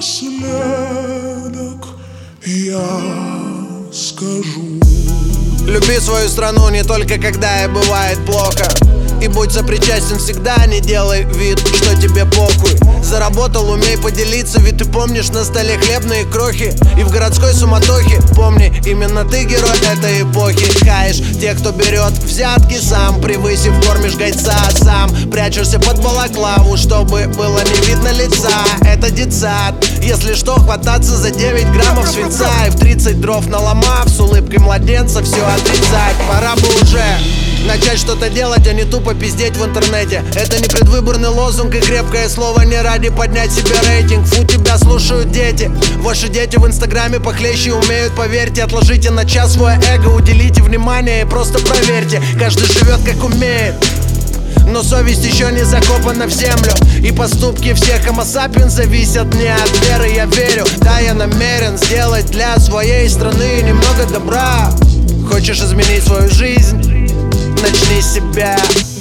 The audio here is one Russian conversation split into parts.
напоследок я скажу: люби свою страну не только когда ей бывает плохо. И будь сопричастен всегда, не делай вид, что тебе похуй. Заработал, умей поделиться, ведь ты помнишь на столе хлебные крохи. И в городской суматохе помни, именно ты герой этой эпохи. Хаешь тех, кто берет взятки сам, превысив, кормишь гайца сам. Прячешься под балаклаву, чтобы было не видно лица. Это детсад, если что, хвататься за 9 граммов свинца. И в 30 дров наломав, с улыбкой младенца все отрицать. Пора бы уже начать что-то делать, а не тупо пиздеть в интернете. Это не предвыборный лозунг и крепкое слово не ради поднять себе рейтинг. Фу, тебя слушают дети. Ваши дети в инстаграме похлеще умеют, поверьте. Отложите на час свое эго, уделите внимание и просто проверьте. Каждый живет как умеет, но совесть еще не закопана в землю. И поступки всех homo sapiens зависят не от веры. Я верю, да, я намерен сделать для своей страны немного добра. Хочешь изменить свою жизнь? Начни с себя.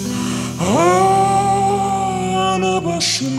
А напоследок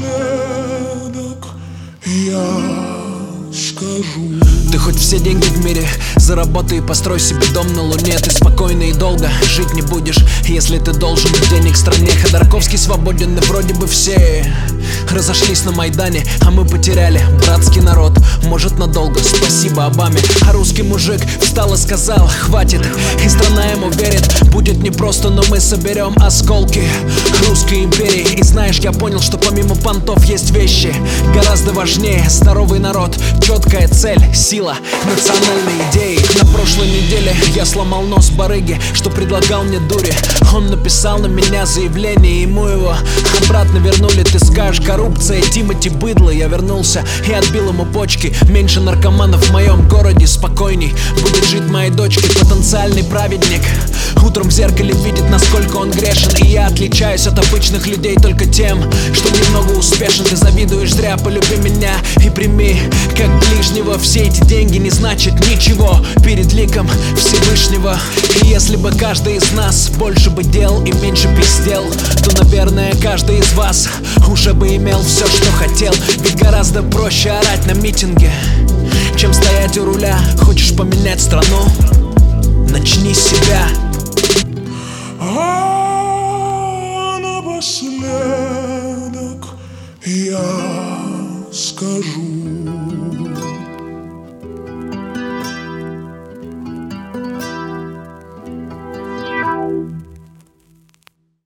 я скажу: ты хоть все деньги в мире заработай и построй себе дом на луне. Ты спокойно и долго жить не будешь, если ты должен денег в стране. Ходорковский свободен, и вроде бы все разошлись на Майдане, а мы потеряли братский народ. Может, надолго, спасибо Обаме. А русский мужик встал и сказал: хватит. И страна ему верит. Будет непросто, но мы соберем осколки русской империи. И знаешь, я понял, что помимо понтов есть вещи гораздо важнее. Здоровый народ, четкая цель, сила, национальные идеи. На прошлой неделе я сломал нос барыги, что предлагал мне дури. Он написал на меня заявление, ему его обратно вернули. Ты скажешь: коррупция, Тимати быдло. Я вернулся и отбил ему почки. Меньше наркоманов в моем городе, спокойней будет жить моей дочке. Потенциальный праведник утром в зеркале видит, насколько он грешен. И я отличаюсь от обычных людей только тем, что немного успешен. Ты завидуешь зря, полюби меня и прими как ближнего. Все эти деньги не значат ничего перед ликом Всевышнего. И если бы каждый из нас больше бы делал и меньше пиздел, то, наверное, каждый из вас уже бы имел все, что хотел. Ведь гораздо проще орать на митинге, чем стоять у руля. Хочешь поменять страну? Начни с себя.